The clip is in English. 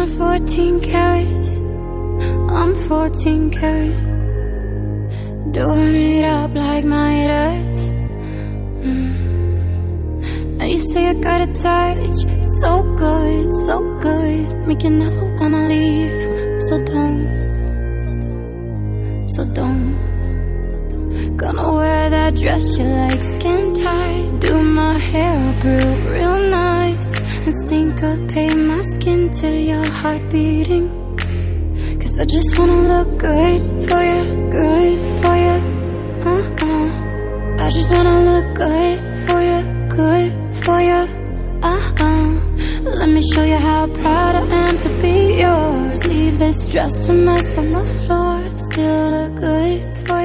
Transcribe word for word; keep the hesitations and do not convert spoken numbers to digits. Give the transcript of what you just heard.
not fourteen carats, I'm fourteen karat. Doing it up like Midas. mm. And you say I got a touch, so good, so good, make you never wanna leave. So don't, so don't. Gonna wear that dress you like, skin tight. Do my hair up real, real nice, and syncopate my skin till your heart beating. Cause I just wanna look good for you, good for you. Uh-uh. I just wanna look good for you, good for you. Uh-uh. Let me show you how proud I am to be yours. Leave this dress a mess on the floor, still look good for you.